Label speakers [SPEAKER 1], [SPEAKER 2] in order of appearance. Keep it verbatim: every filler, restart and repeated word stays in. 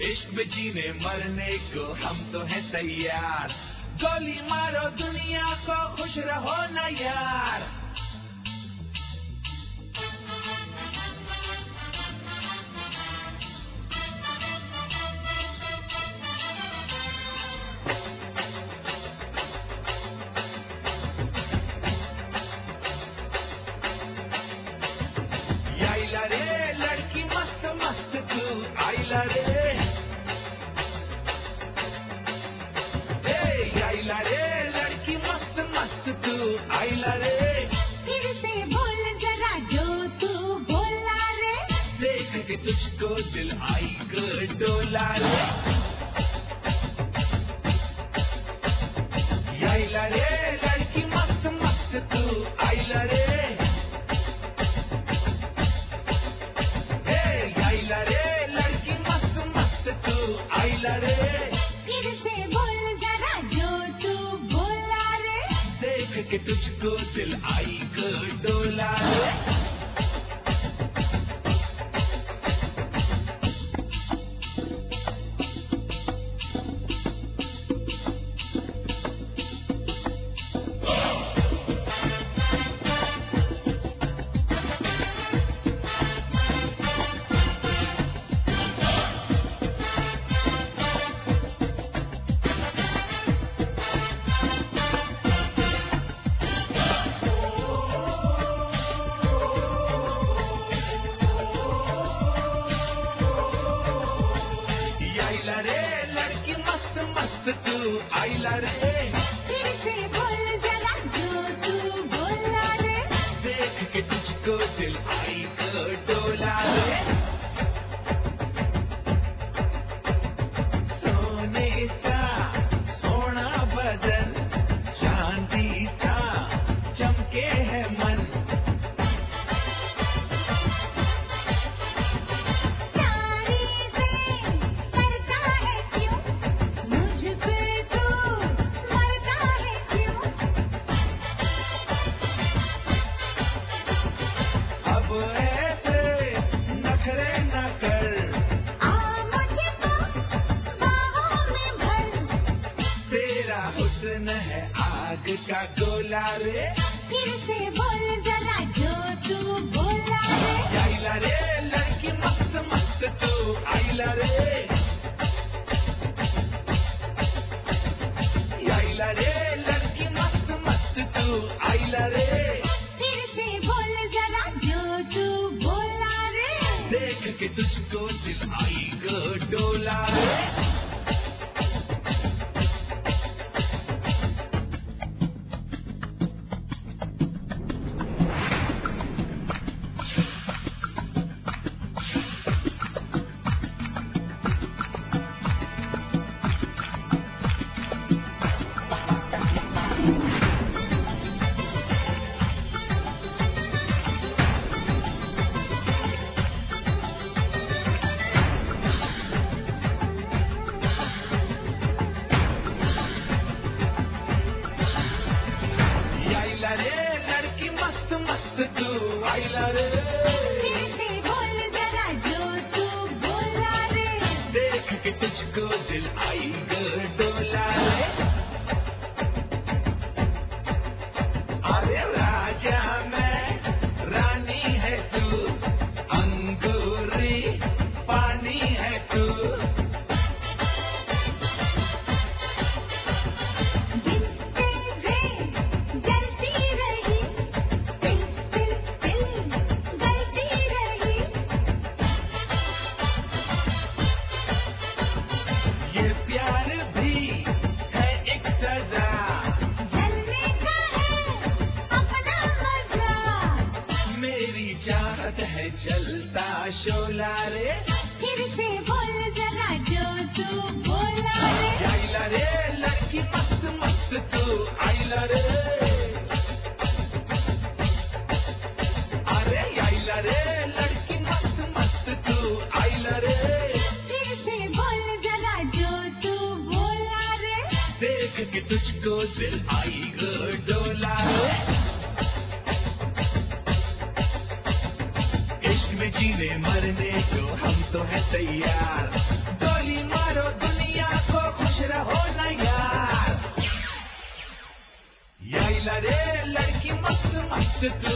[SPEAKER 1] इश्क में जीने मरने को हम तो हैं तैयार। गोली मारो दुनिया को, खुश रहो ना यार। आइला रे लड़की मस्त मस्त तू, आइला रे आइला रे लड़की मस्त मस्त तू, आइला रे।
[SPEAKER 2] फिर से बोल जरा जो तू बोला रे,
[SPEAKER 1] देख के तुझको दिल आई कर डोला रे। आइला रे लड़की मस्त मस्त तू, आइला रे आइला रे लड़की मस्त मस्त तू, आइला रे।
[SPEAKER 2] फिर से बोल जरा जो तू बोला रे,
[SPEAKER 1] देख के तुझको दिल आई कर डोला रे। आइला रे लड़की मस्त मस्त तू, आइला रे।
[SPEAKER 2] फिर से बोल जरा जो तू बोला रे,
[SPEAKER 1] देख के तुझको दिल आई कर डोला रे। सोने सा सोना बदन, चांदी सा चमके है मन। हुस्न है आग का गोला रे।
[SPEAKER 2] फिर से बोल जरा जो तू बोला रे,
[SPEAKER 1] आइला रे लड़की मस्त मस्त तू, आइला रे आइला रे लड़की मस्त मस्त तू, आइला रे।
[SPEAKER 2] फिर से बोल जरा जो तू बोला रे,
[SPEAKER 1] देख के तुझको दिल आई कर डोला रे। आइला रे
[SPEAKER 2] फिर से बोल जरा जो तू बोला रे,
[SPEAKER 1] देख के तुझको दिल आई कर डोला रे। अरे राजा मैं रानी है तू, अंगूरी पानी है तू। चाहत है जलता शोला रे।
[SPEAKER 2] फिर से बोल जरा जो तू बोला रे,
[SPEAKER 1] आइला रे लड़की मस्त मस्त तू, आइला रे अरे आइला रे लड़की मस्त मस्त तू, आइला रे।
[SPEAKER 2] फिर से बोल जरा जो तू बोला रे,
[SPEAKER 1] देख के तुझको दिल आई ग डोला रे। जीने मरने को हम तो है तैयार। गोली तू